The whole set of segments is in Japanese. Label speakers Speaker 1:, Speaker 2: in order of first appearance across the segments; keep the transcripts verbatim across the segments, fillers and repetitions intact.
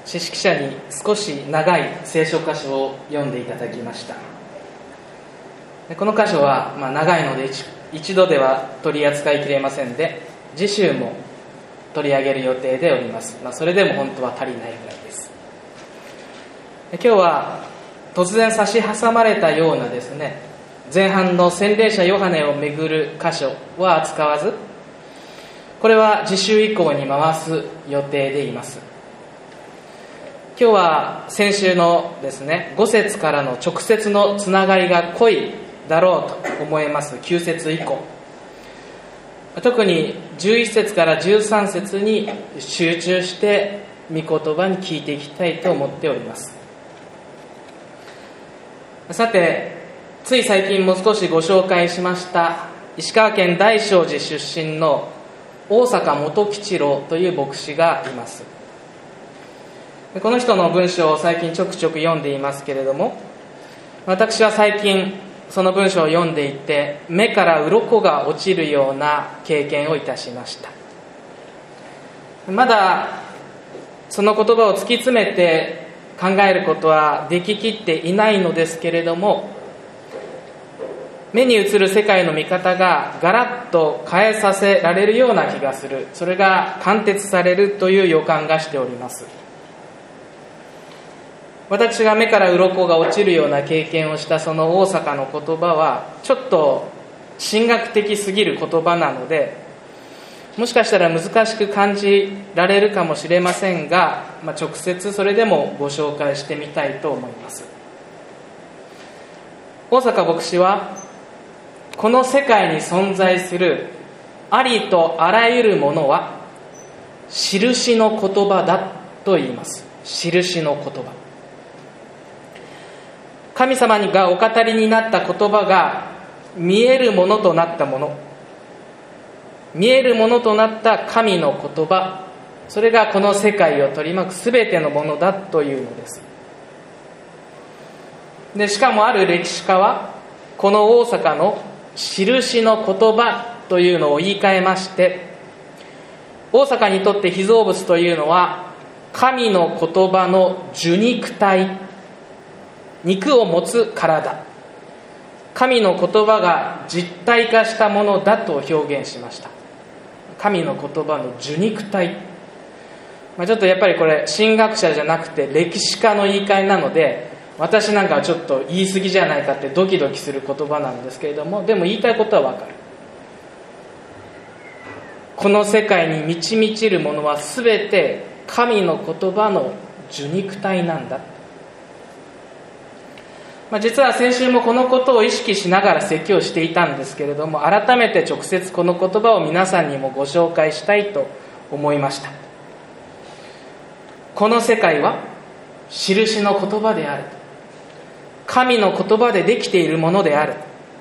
Speaker 1: 知識者に少し長い聖書箇所を読んでいただきました。この箇所は、まあ、長いので 一, 一度では取り扱いきれませんで、次週も取り上げる予定でおります。まあ、それでも本当は足りないぐらいです。今日は突然差し挟まれたようなですね、前半の洗礼者ヨハネをめぐる箇所は扱わず、これは次週以降に回す予定でいます。今日は先週のですね、ご節からの直接のつながりが濃いだろうと思いますきゅう節以降、特にじゅういち節からじゅうさん節に集中して御言葉に聞いていきたいと思っております。さて、つい最近も少しご紹介しました石川県大正寺出身の大坂元吉郎という牧師がいます。この人の文章を最近ちょくちょく読んでいますけれども、私は最近その文章を読んでいて、目から鱗が落ちるような経験をいたしました。まだその言葉を突き詰めて考えることはでききっていないのですけれども、目に映る世界の見方がガラッと変えさせられるような気がする、それが貫徹されるという予感がしております。私が目から鱗が落ちるような経験をしたその大阪の言葉はちょっと神学的すぎる言葉なので、もしかしたら難しく感じられるかもしれませんが、まあ、直接それでもご紹介してみたいと思います。大坂牧師は、この世界に存在するありとあらゆるものは印の言葉だと言います。印の言葉、神様がお語りになった言葉が見えるものとなったもの、見えるものとなった神の言葉、それがこの世界を取り巻くすべてのものだというのです。でしかもある歴史家はこの大阪の印の言葉というのを言い換えまして、大阪にとって被造物というのは神の言葉の受肉体、肉を持つ体、神の言葉が実体化したものだと表現しました。神の言葉の受肉体、まあ、ちょっとやっぱりこれ神学者じゃなくて歴史家の言い換えなので、私なんかはちょっと言い過ぎじゃないかってドキドキする言葉なんですけれども、でも言いたいことは分かる。この世界に満ち満ちるものはすべて神の言葉の受肉体なんだ。まあ、実は先週もこのことを意識しながら説教していたんですけれども、改めて直接この言葉を皆さんにもご紹介したいと思いました。この世界は印の言葉である、神の言葉でできているものである。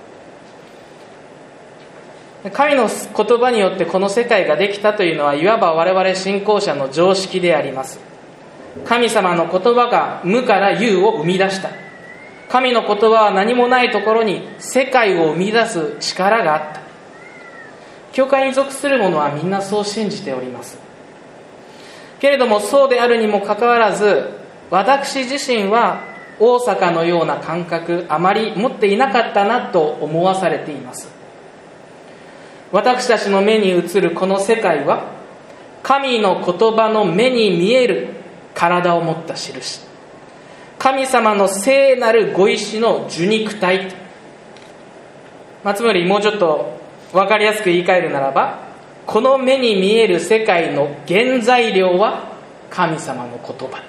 Speaker 1: 神の言葉によってこの世界ができたというのは、いわば我々信仰者の常識であります。神様の言葉が無から有を生み出した。神の言葉は何もないところに世界を生み出す力があった。教会に属する者はみんなそう信じております。けれどもそうであるにもかかわらず、私自身は大阪のような感覚あまり持っていなかったなと思わされています。私たちの目に映るこの世界は神の言葉の目に見える体を持った印、神様の聖なるご意志の受肉体、まあ、つまりもうちょっと分かりやすく言い換えるならば、この目に見える世界の原材料は神様の言葉。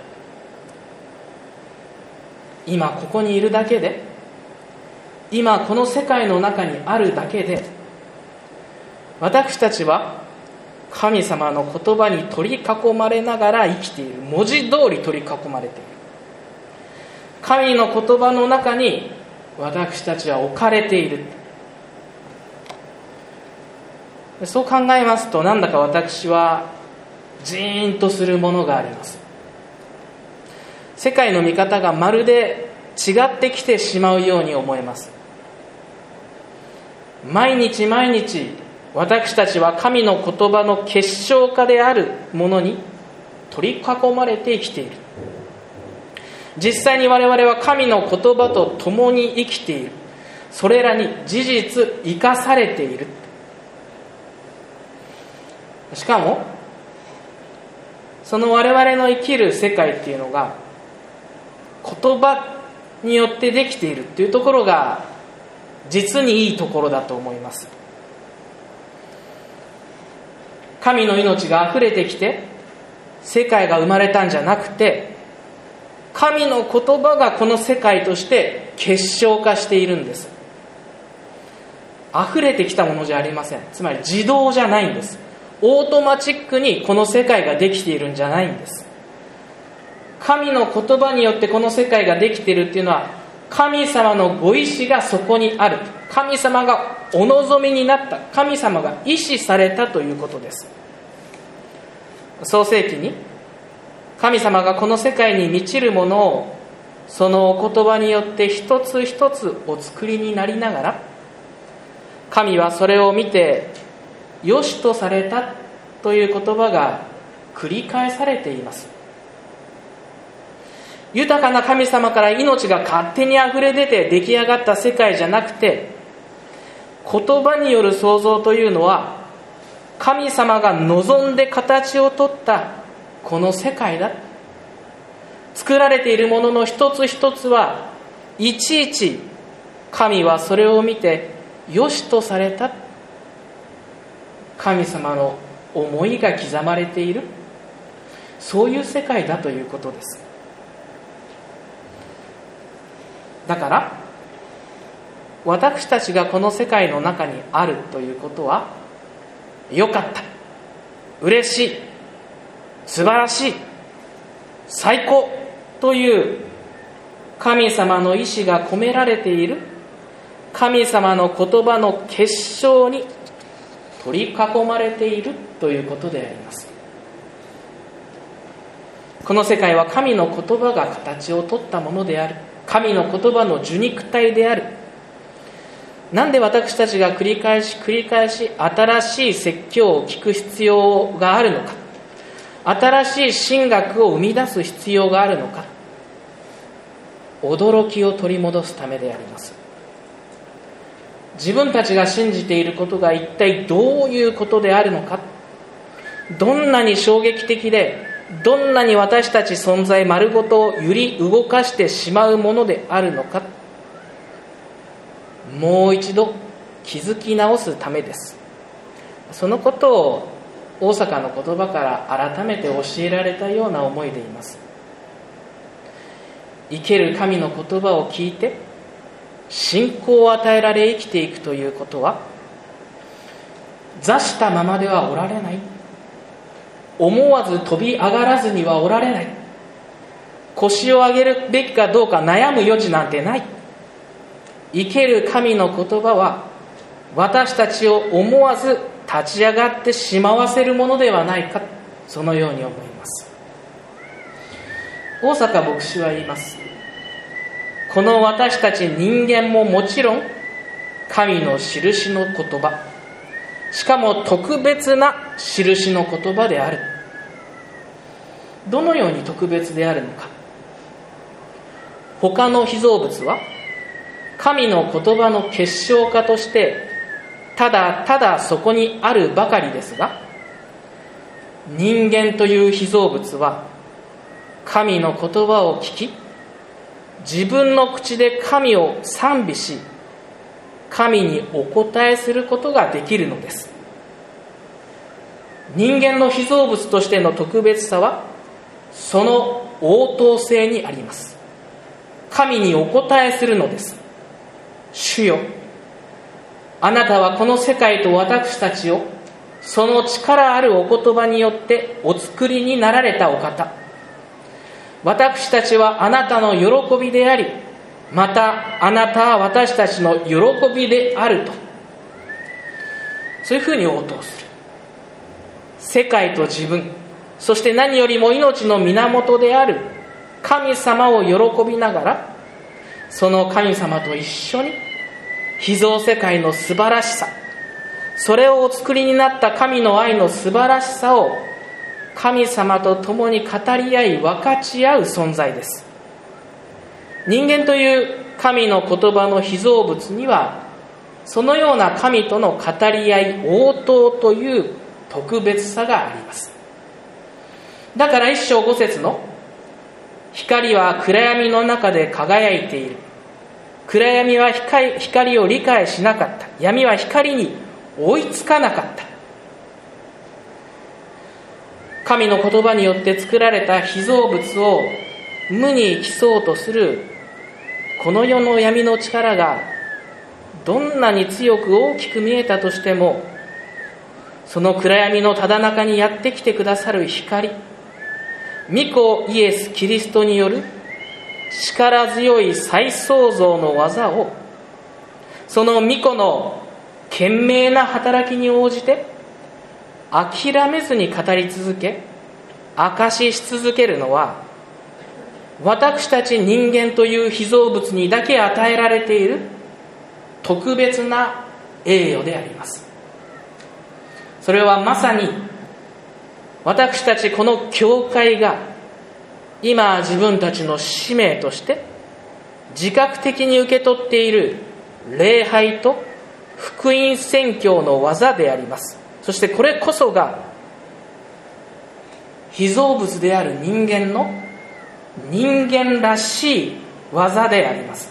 Speaker 1: 今ここにいるだけで、今この世界の中にあるだけで、私たちは神様の言葉に取り囲まれながら生きている。文字通り取り囲まれている。神の言葉の中に私たちは置かれている。そう考えますと、なんだか私はジーンとするものがあります。世界の見方がまるで違ってきてしまうように思えます。毎日毎日私たちは神の言葉の結晶化であるものに取り囲まれて生きている。実際に我々は神の言葉と共に生きている。それらに事実生かされている。しかもその我々の生きる世界っていうのが言葉によってできているっていうところが実にいいところだと思います。神の命があふれてきて世界が生まれたんじゃなくて、神の言葉がこの世界として結晶化しているんです。あふれてきたものじゃありません。つまり自動じゃないんです。オートマチックにこの世界ができているんじゃないんです。神の言葉によってこの世界ができているっていうのは、神様のご意志がそこにある。神様がお望みになった。神様が意志されたということです。創世記に神様がこの世界に満ちるものをそのお言葉によって一つ一つお作りになりながら、神はそれを見て良しとされたという言葉が繰り返されています。豊かな神様から命が勝手にあふれ出て出来上がった世界じゃなくて、言葉による創造というのは神様が望んで形をとったこの世界だ。作られているものの一つ一つはいちいち神はそれを見て良しとされた、神様の思いが刻まれている、そういう世界だということです。だから私たちがこの世界の中にあるということは、よかった、嬉しい、素晴らしい、最高という神様の意志が込められている、神様の言葉の結晶に取り囲まれているということであります。この世界は神の言葉が形をとったものである。神の言葉の受肉体である。なんで私たちが繰り返し繰り返し新しい説教を聞く必要があるのか、新しい神学を生み出す必要があるのか。驚きを取り戻すためであります。自分たちが信じていることが一体どういうことであるのか、どんなに衝撃的で、どんなに私たち存在丸ごとを揺り動かしてしまうものであるのか、もう一度気づき直すためです。そのことを大阪の言葉から改めて教えられたような思いでいます。生ける神の言葉を聞いて信仰を与えられ生きていくということは、座したままではおられない、思わず飛び上がらずにはおられない、腰を上げるべきかどうか悩む余地なんてない。生ける神の言葉は私たちを思わず立ち上がってしまわせるものではないか、そのように思います。大坂牧師は言います。この私たち人間ももちろん神の印の言葉、しかも特別な印の言葉である。どのように特別であるのか。他の被造物は神の言葉の結晶化としてただただそこにあるばかりですが、人間という被造物は神の言葉を聞き、自分の口で神を賛美し、神にお答えすることができるのです。人間の被造物としての特別さはその応答性にあります。神にお答えするのです。主よ、あなたはこの世界と私たちをその力あるお言葉によってお作りになられたお方。私たちはあなたの喜びであり、またあなたは私たちの喜びであると、そういうふうに応答する。世界と自分、そして何よりも命の源である神様を喜びながら、その神様と一緒に被造世界の素晴らしさ、それをお作りになった神の愛の素晴らしさを神様と共に語り合い分かち合う存在です。人間という神の言葉の被造物にはそのような神との語り合い応答という特別さがあります。だから一章五節の光は暗闇の中で輝いている、暗闇は 光, 光を理解しなかった、闇は光に追いつかなかった。神の言葉によって作られた被造物を無に帰そうとするこの世の闇の力がどんなに強く大きく見えたとしても、その暗闇のただ中にやってきてくださる光、御子イエス・キリストによる力強い再創造の技を、その御子の懸命な働きに応じて諦めずに語り続け証しし続けるのは、私たち人間という被造物にだけ与えられている特別な栄誉であります。それはまさに私たちこの教会が今自分たちの使命として自覚的に受け取っている礼拝と福音宣教の技であります。そしてこれこそが被造物である人間の人間らしい技であります。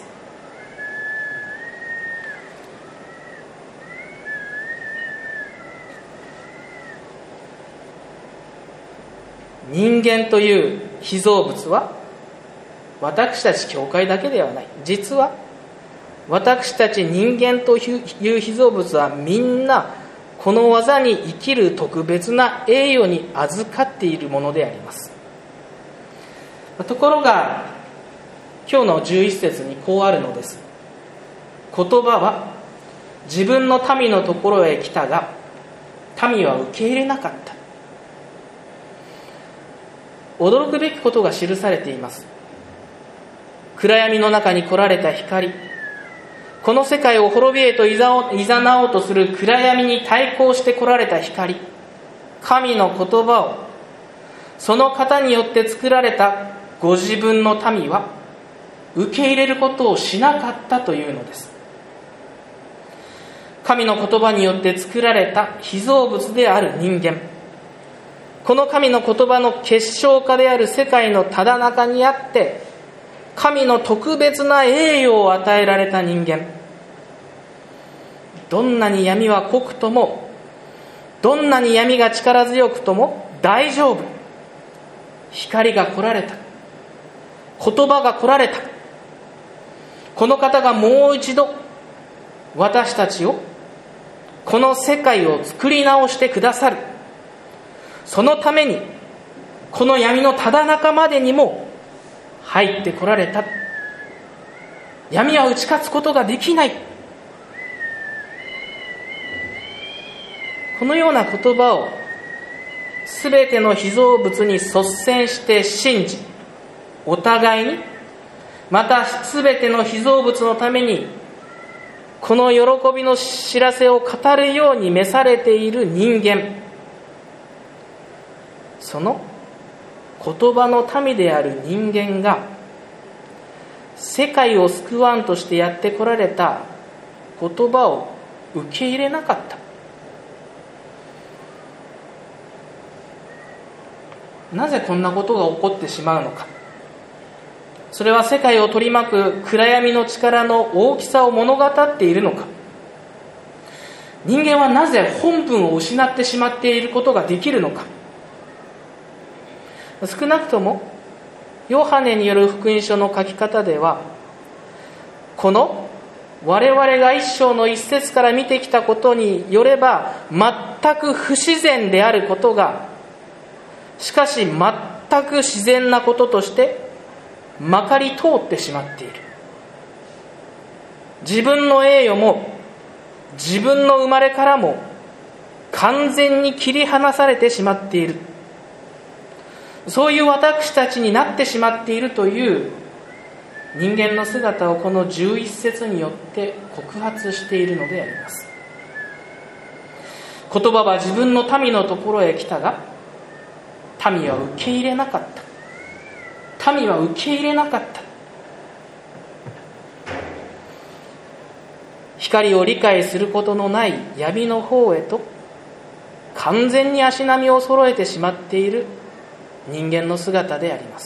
Speaker 1: 人間という被造物は私たち教会だけではない。実は私たち人間という被造物はみんなこの技に生きる特別な栄誉に預かっているものであります。ところが今日のじゅういち節にこうあるのです。言葉は自分の民のところへ来たが民は受け入れなかった。驚くべきことが記されています。暗闇の中に来られた光、この世界を滅びへといざおうとする暗闇に対抗して来られた光、神の言葉をその方によって作られたご自分の民は受け入れることをしなかったというのです。神の言葉によって作られた被造物である人間、この神の言葉の結晶化である世界のただ中にあって神の特別な栄誉を与えられた人間、どんなに闇は濃くとも、どんなに闇が力強くとも大丈夫。光が来られた、言葉が来られた、この方がもう一度私たちを、この世界を作り直してくださる。そのためにこの闇のただ中までにも入ってこられた。闇は打ち勝つことができない。このような言葉をすべての被造物に率先して信じ、お互いにまたすべての被造物のためにこの喜びの知らせを語るように召されている人間、その言葉の民である人間が世界を救わんとしてやってこられた言葉を受け入れなかった。なぜこんなことが起こってしまうのか。それは世界を取り巻く暗闇の力の大きさを物語っているのか。人間はなぜ本分を失ってしまっていることができるのか。少なくともヨハネによる福音書の書き方では、この我々が一章の一節から見てきたことによれば全く不自然であることが、しかし全く自然なこととしてまかり通ってしまっている。自分の栄誉も自分の生まれからも完全に切り離されてしまっている。そういう私たちになってしまっているという人間の姿をこのじゅういち節によって告発しているのであります。言葉は自分の民のところへ来たが民は受け入れなかった。民は受け入れなかった。光を理解することのない闇の方へと完全に足並みを揃えてしまっている人間の姿であります。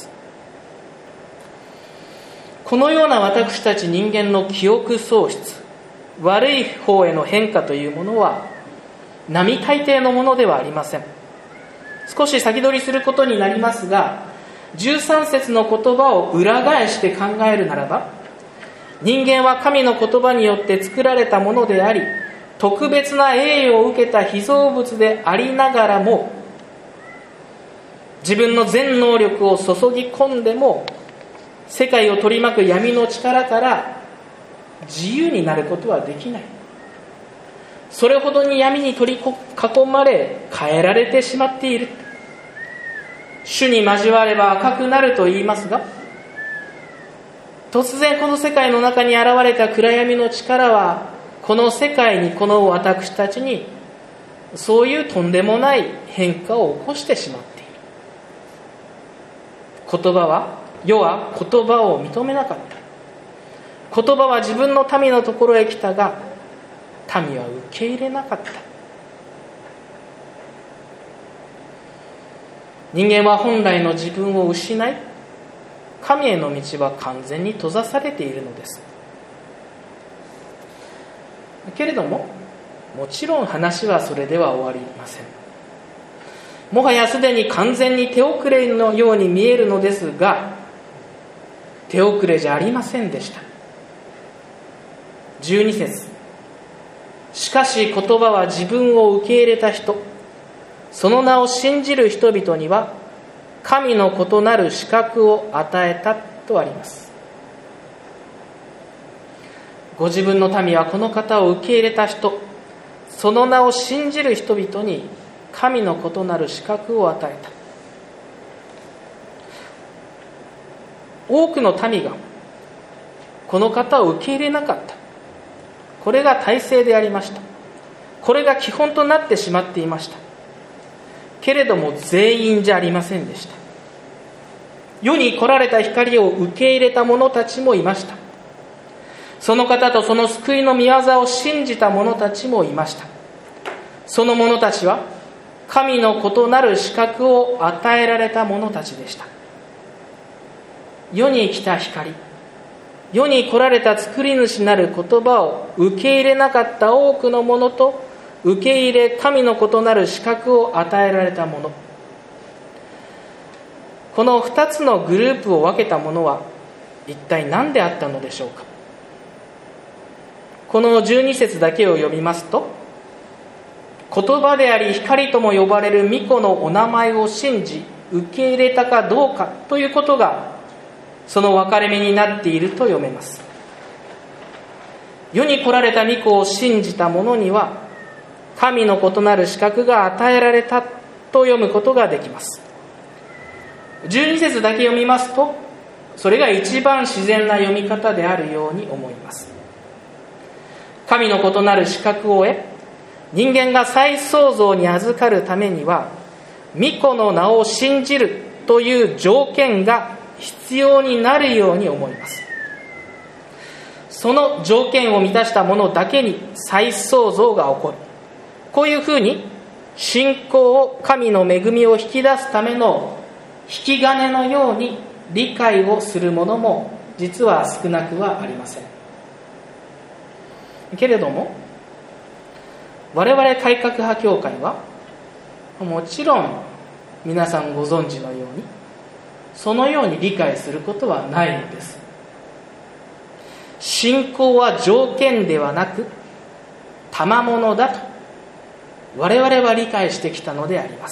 Speaker 1: このような私たち人間の記憶喪失、悪い方への変化というものは並大抵のものではありません。少し先取りすることになりますが、じゅうさん節の言葉を裏返して考えるならば、人間は神の言葉によって作られたものであり、特別な栄誉を受けた被造物でありながらも、自分の全能力を注ぎ込んでも世界を取り巻く闇の力から自由になることはできない。それほどに闇に取り囲まれ変えられてしまっている。主に交われば赤くなると言いますが、突然この世界の中に現れた暗闇の力はこの世界に、この私たちにそういうとんでもない変化を起こしてしまっている。言葉は世は言葉を認めなかった。言葉は自分の民のところへ来たが、民は受け入れなかった。人間は本来の自分を失い、神への道は完全に閉ざされているのです。けれども、もちろん話はそれでは終わりません。もはやすでに完全に手遅れのように見えるのですが、手遅れじゃありませんでした。じゅうに節、しかし言葉は自分を受け入れた人、その名を信じる人々には神の異なる資格を与えたとあります。ご自分の民はこの方を受け入れた人、その名を信じる人々に神の異なる資格を与えた。多くの民がこの方を受け入れなかった。これが大勢でありました。これが基本となってしまっていました。けれども全員じゃありませんでした。世に来られた光を受け入れた者たちもいました。その方とその救いの御業を信じた者たちもいました。その者たちは神の異なる資格を与えられた者たちでした。世に来た光、世に来られた作り主なる言葉を受け入れなかった多くの者と、受け入れ神の異なる資格を与えられた者、この二つのグループを分けたものは一体何であったのでしょうか。このじゅうに節だけを読みますと、言葉であり光とも呼ばれる御子のお名前を信じ受け入れたかどうかということがその分かれ目になっていると読めます。世に来られた御子を信じた者には神の異なる資格が与えられたと読むことができます。じゅうに節だけ読みますと、それが一番自然な読み方であるように思います。神の異なる資格を得、人間が再創造に預かるためには御子の名を信じるという条件が必要になるように思います。その条件を満たした者だけに再創造が起こる。こういうふうに信仰を、神の恵みを引き出すための引き金のように理解をする者も実は少なくはありません。けれども我々改革派教会はもちろん皆さんご存知のようにそのように理解することはないのです。信仰は条件ではなく賜物だと我々は理解してきたのであります。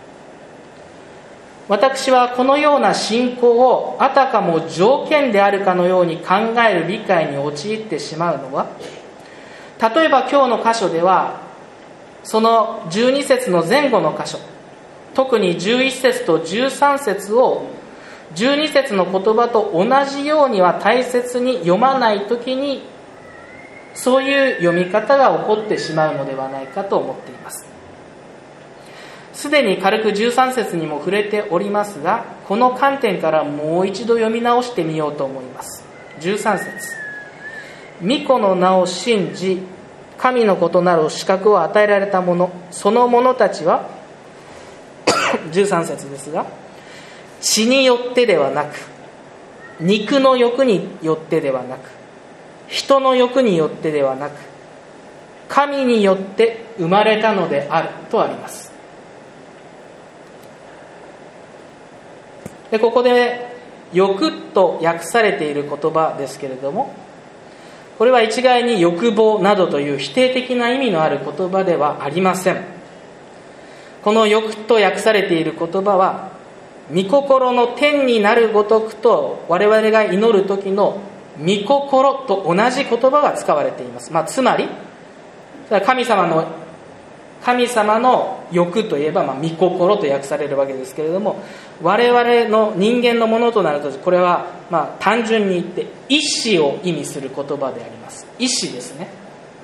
Speaker 1: 私はこのような信仰をあたかも条件であるかのように考える理解に陥ってしまうのは、例えば今日の箇所ではそのじゅうに節の前後の箇所、特にじゅういち節とじゅうさん節をじゅうに節の言葉と同じようには大切に読まないときにそういう読み方が起こってしまうのではないかと思っています。 すでに軽くじゅうさん節にも触れておりますが、この観点からもう一度読み直してみようと思います。じゅうさん節、御子の名を信じ神の子となる資格を与えられた者、その者たちはじゅうさん節ですが、血によってではなく、肉の欲によってではなく、人の欲によってではなく、神によって生まれたのであるとあります。でここで欲と訳されている言葉ですけれども、これは一概に欲望などという否定的な意味のある言葉ではありません。この欲と訳されている言葉は、御心の天になるごとくと我々が祈る時の御心と同じ言葉が使われています。まあ、つまり神様の神様の欲といえば、まあ、御心と訳されるわけですけれども、我々の人間のものとなると、これはまあ単純に言って意志を意味する言葉であります。意志ですね。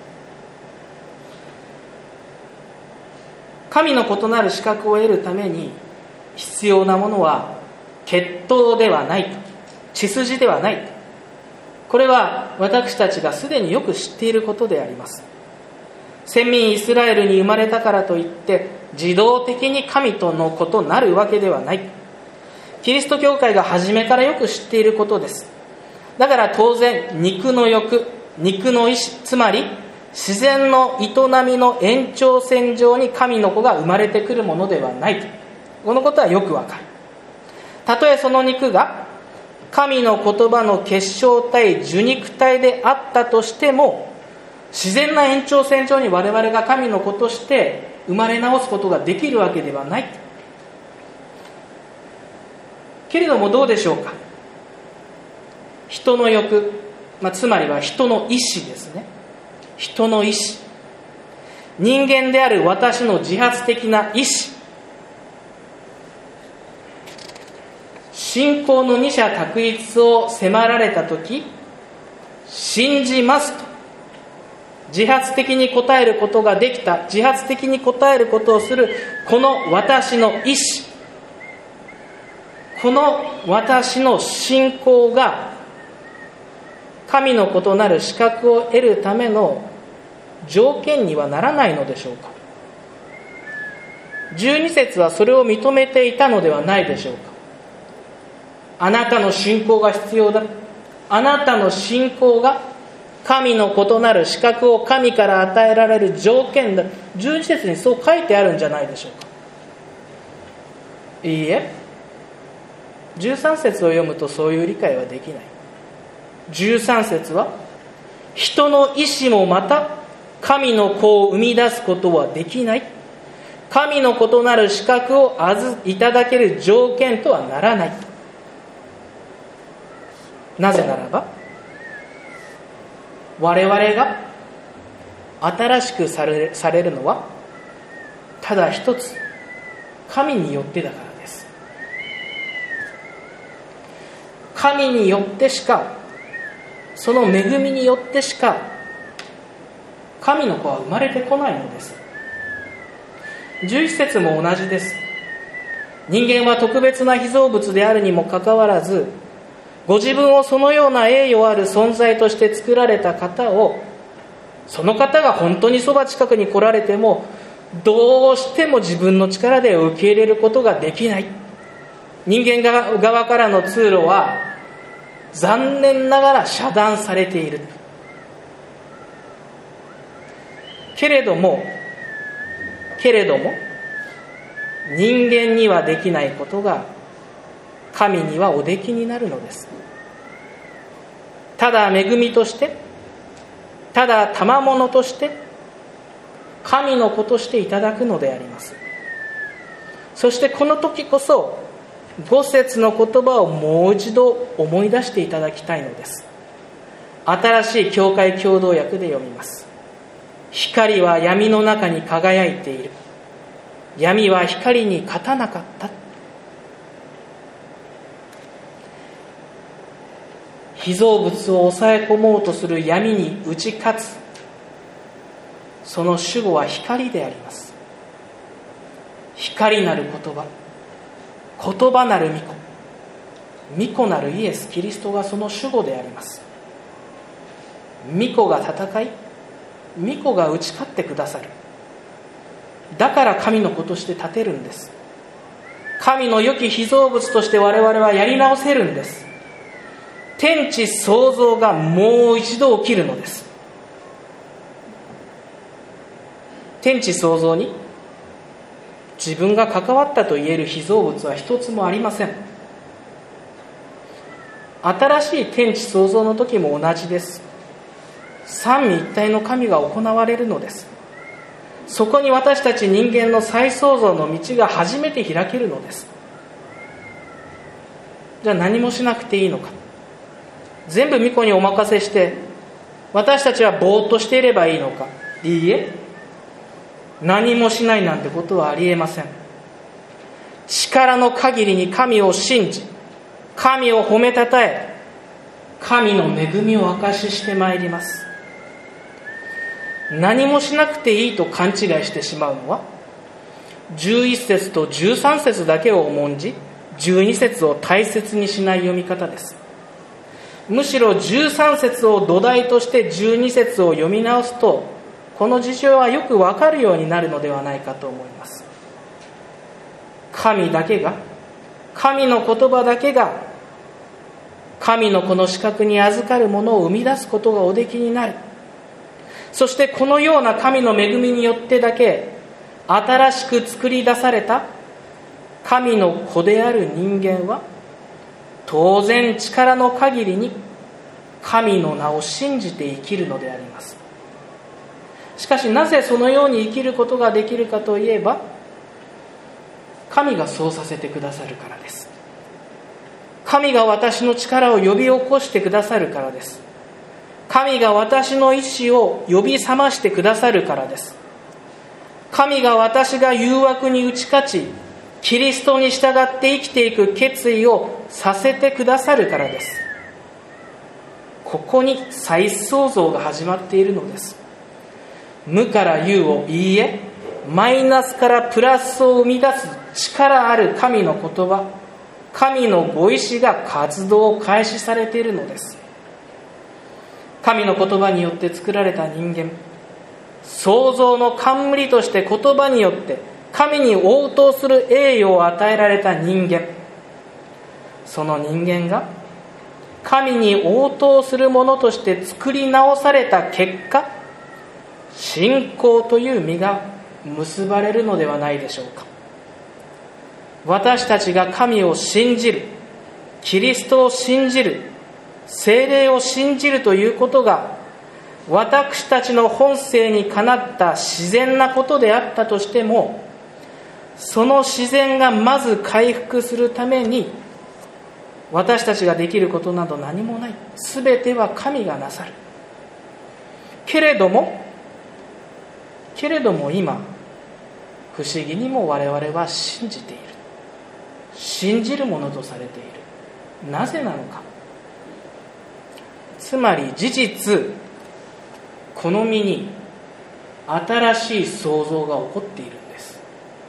Speaker 1: 神の異なる資格を得るために必要なものは血統ではないと、血筋ではないと、これは私たちがすでによく知っていることであります。先民イスラエルに生まれたからといって自動的に神との子となるわけではない。キリスト教会が初めからよく知っていることです。だから当然肉の欲、肉の意志、つまり自然の営みの延長線上に神の子が生まれてくるものではないと、このことはよくわかる。たとえその肉が神の言葉の結晶体、受肉体であったとしても、自然な延長線上に我々が神の子として生まれ直すことができるわけではない。けれどもどうでしょうか。人の欲、まあ、つまりは人の意志ですね。人の意志、人間である私の自発的な意志、信仰の二者択一を迫られたとき、信じますと自発的に答えることができた、自発的に答えることをするこの私の意志、この私の信仰が神の異なる資格を得るための条件にはならないのでしょうか。じゅうに節はそれを認めていたのではないでしょうか。あなたの信仰が必要だ、あなたの信仰が神の異なる資格を神から与えられる条件だ、じゅうに節にそう書いてあるんじゃないでしょうか。いいえ、じゅうさん節を読むとそういう理解はできない。じゅうさん節は人の意志もまた神の子を生み出すことはできない、神の異なる資格をいただける条件とはならない。なぜならば我々が新しくされ、されるのはただ一つ、神によってだからです。神によってしか、その恵みによってしか神の子は生まれてこないのです。じゅういち節も同じです。人間は特別な被造物であるにもかかわらず、ご自分をそのような栄誉ある存在として作られた方を、その方が本当にそば近くに来られてもどうしても自分の力で受け入れることができない。人間側からの通路は残念ながら遮断されている。けれどもけれども人間にはできないことが神にはおできになるのです。ただ恵みとして、ただ賜物として、神の子としていただくのであります。そしてこの時こそご節の言葉をもう一度思い出していただきたいのです。新しい教会共同訳で読みます。光は闇の中に輝いている、闇は光に勝たなかった。被造物を抑え込もうとする闇に打ち勝つ、その主語は光であります。 光なる言葉、言葉なる御子、御子なるイエス・キリストがその主語であります。御子が戦い、御子が打ち勝ってくださる。だから神の子として立てるんです。神の良き被造物として我々はやり直せるんです。天地創造がもう一度起きるのです。天地創造に自分が関わったと言える被造物は一つもありません。新しい天地創造の時も同じです。三位一体の神が行われるのです。そこに私たち人間の再創造の道が初めて開けるのです。じゃあ何もしなくていいのか。全部御子にお任せして私たちはぼーっとしていればいいのか。いいえ、何もしないなんてことはありえません。力の限りに神を信じ、神を褒めたたえ、神の恵みを証ししてまいります。何もしなくていいと勘違いしてしまうのは、じゅういっ節とじゅうさん節だけを重んじじゅうに節を大切にしない読み方です。むしろじゅうさん節を土台としてじゅうに節を読み直すと、この事情はよくわかるようになるのではないかと思います。神だけが、神の言葉だけが神の子の資格に預かるものを生み出すことがおできになる。そしてこのような神の恵みによってだけ新しく作り出された神の子である人間は、当然力の限りに神の名を信じて生きるのであります。しかしなぜそのように生きることができるかといえば、神がそうさせてくださるからです。神が私の力を呼び起こしてくださるからです。神が私の意志を呼び覚ましてくださるからです。神が私が誘惑に打ち勝ち、キリストに従って生きていく決意をさせてくださるからです。ここに再創造が始まっているのです。無から有を、いいえ、マイナスからプラスを生み出す力ある神の言葉、神のご意志が活動を開始されているのです。神の言葉によって作られた人間、創造の冠として言葉によって神に応答する栄誉を与えられた人間、その人間が神に応答するものとして作り直された結果、信仰という実が結ばれるのではないでしょうか。私たちが神を信じる、キリストを信じる、聖霊を信じるということが、私たちの本性にかなった自然なことであったとしても、その自然がまず回復するために、私たちができることなど何もない。すべては神がなさる。けれども、けれども今、不思議にも我々は信じている。信じるものとされている。なぜなのか。つまり事実、この身に新しい創造が起こっているんです。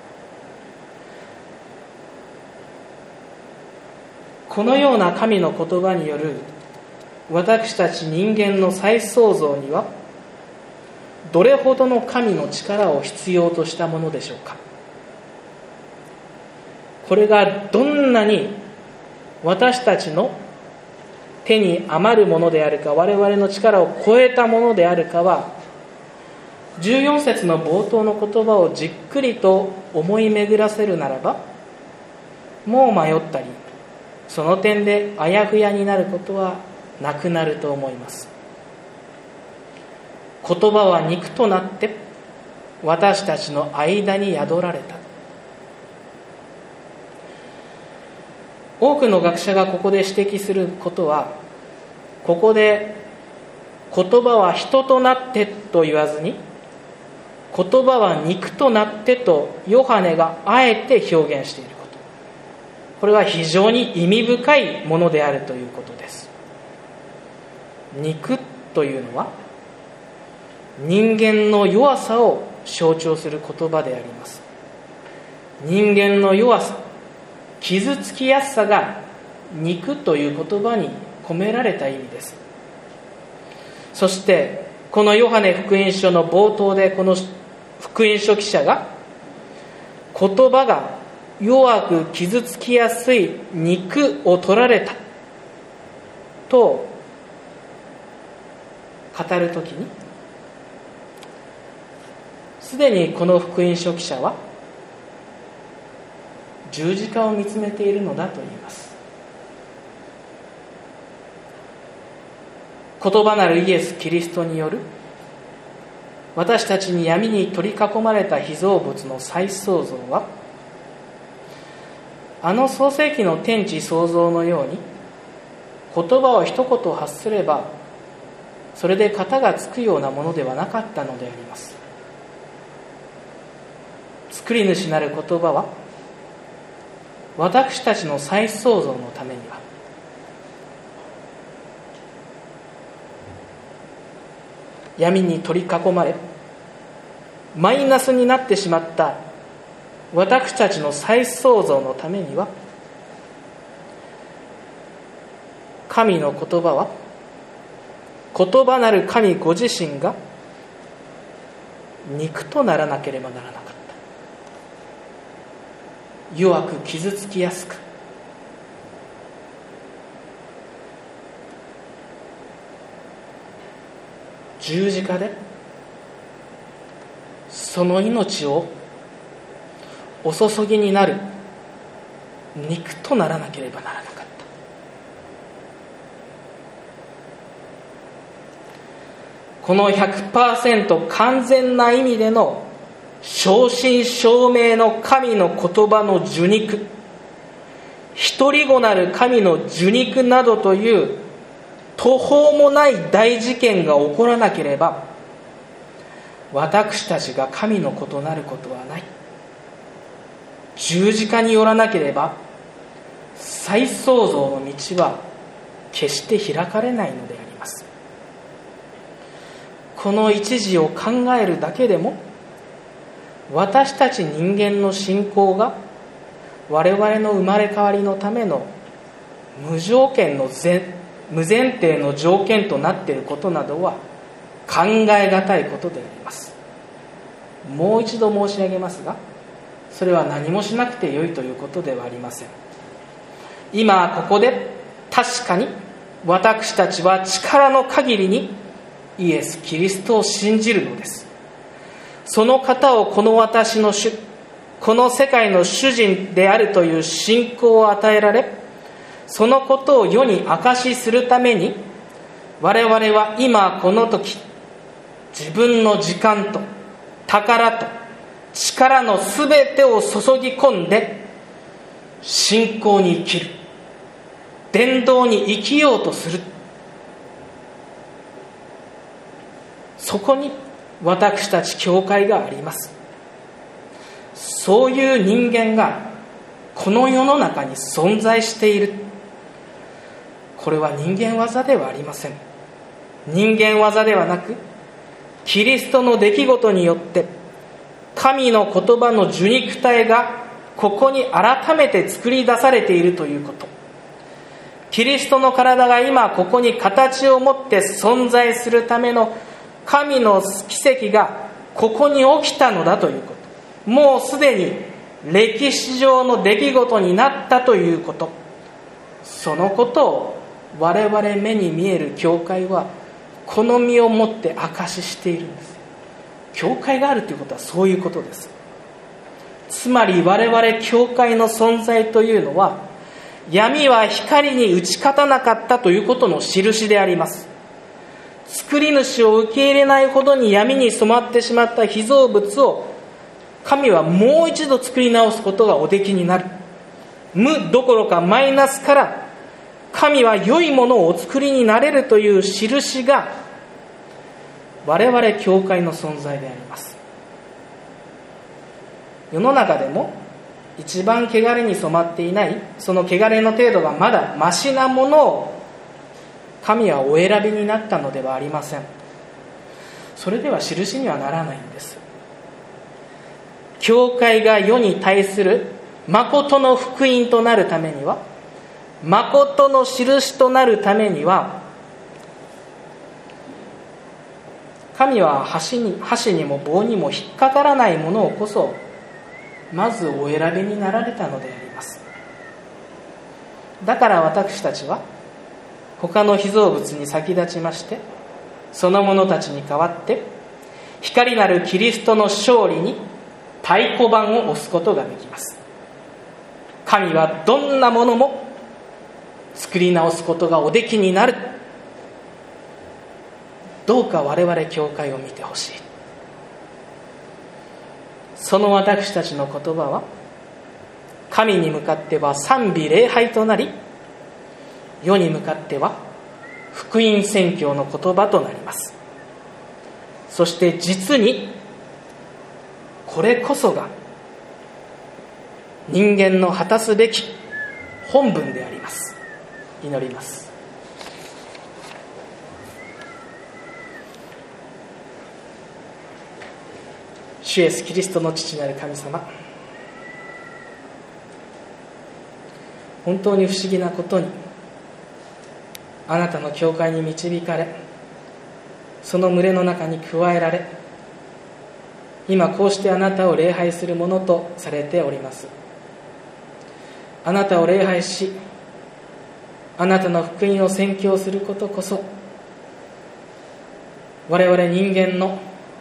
Speaker 1: このような神の言葉による私たち人間の再創造には、どれほどの神の力を必要としたものでしょうか。これがどんなに私たちの手に余るものであるか、我々の力を超えたものであるかは、じゅうよん節の冒頭の言葉をじっくりと思い巡らせるならば、もう迷ったり、その点であやふやになることはなくなると思います。言葉は肉となって私たちの間に宿られた。多くの学者がここで指摘することは、ここで言葉は人となってと言わずに、言葉は肉となってとヨハネがあえて表現していること、これは非常に意味深いものであるということです。肉というのは人間の弱さを象徴する言葉であります。 人間の弱さ、傷つきやすさが肉という言葉に込められた意味です。そしてこのヨハネ福音書の冒頭で、この福音書記者が言葉が弱く傷つきやすい肉を取られたと語るときに、すでにこの福音書記者は十字架を見つめているのだと言います。言葉なるイエス・キリストによる私たちに闇に取り囲まれた被造物の再創造は、あの創世記の天地創造のように言葉を一言発すればそれで型がつくようなものではなかったのであります。作り主なる言葉は私たちの再創造のためには、闇に取り囲まれマイナスになってしまった私たちの再創造のためには、神の言葉は言葉なる神ご自身が肉とならなければならなかった。弱く傷つきやすく、十字架でその命をお注ぎになる肉とならなければならなかった。この ひゃくパーセント 完全な意味での正真正銘の神の言葉の受肉、一人子なる神の受肉などという途方もない大事件が起こらなければ、私たちが神の子となることはない。十字架によらなければ再創造の道は決して開かれないのであります。この一時を考えるだけでも、私たち人間の信仰が我々の生まれ変わりのための無条件の前無前提の条件となっていることなどは考えがたいことであります。もう一度申し上げますが、それは何もしなくてよいということではありません。今ここで確かに私たちは力の限りにイエス・キリストを信じるのです。その方をこの私の主、この世界の主人であるという信仰を与えられ、そのことを世に証しするために、我々は今この時、自分の時間と宝と力のすべてを注ぎ込んで信仰に生きる、伝道に生きようとする。そこに私たち教会があります。そういう人間がこの世の中に存在している。これは人間業ではありません。人間業ではなく、キリストの出来事によって神の言葉の受肉体がここに改めて作り出されているということ。キリストの体が今ここに形を持って存在するための神の奇跡がここに起きたのだということ。もうすでに歴史上の出来事になったということ。そのことを我々目に見える教会はこの身をもって証ししているんです。教会があるということはそういうことです。つまり我々教会の存在というのは、闇は光に打ち勝たなかったということの印であります。作り主を受け入れないほどに闇に染まってしまった被造物を神はもう一度作り直すことがおできになる。無どころかマイナスから神は良いものをお作りになれるという印が我々教会の存在であります。世の中でも一番汚れに染まっていない、その汚れの程度がまだマシなものを神はお選びになったのではありません。それでは印にはならないんです。 教会が世に対する誠の福音となるためには、誠の印となるためには、神は箸に、箸にも棒にも引っかからないものをこそまずお選びになられたのであります。だから私たちは他の被造物に先立ちまして、その者たちに代わって光なるキリストの勝利に太鼓判を押すことができます。神はどんなものも作り直すことがおできになる。どうか我々教会を見てほしい。その私たちの言葉は、神に向かっては賛美礼拝となり、世に向かっては福音宣教の言葉となります。そして実にこれこそが人間の果たすべき本分であります。祈ります。主イエスキリストの父なる神様、本当に不思議なことに、あなたの教会に導かれ、その群れの中に加えられ、今こうしてあなたを礼拝するものとされております。あなたを礼拝し、あなたの福音を宣教することこそ、我々人間の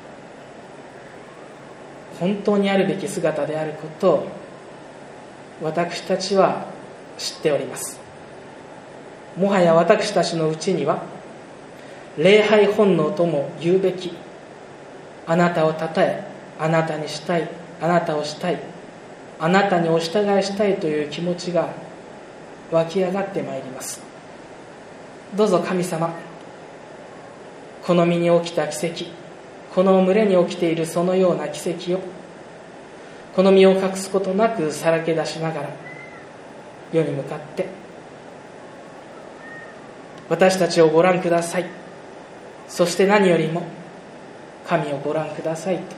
Speaker 1: 本当にあるべき姿であることを私たちは知っております。もはや私たちのうちには礼拝本能とも言うべき、あなたをたたえ、あなたにしたい、あなたをしたい、あなたにお従いしたいという気持ちが湧き上がってまいります。どうぞ神様、この身に起きた奇跡、この群れに起きているそのような奇跡を、この身を隠すことなくさらけ出しながら世に向かって、私たちをご覧ください、そして何よりも神をご覧くださいと、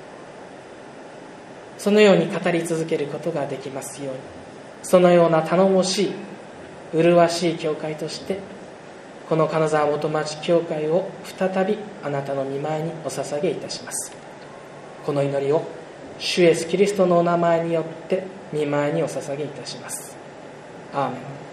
Speaker 1: そのように語り続けることができますように、そのような頼もしい麗しい教会としてこの金沢元町教会を再びあなたの御前にお捧げいたします。この祈りを主イエスキリストのお名前によって御前にお捧げいたします。アーメン。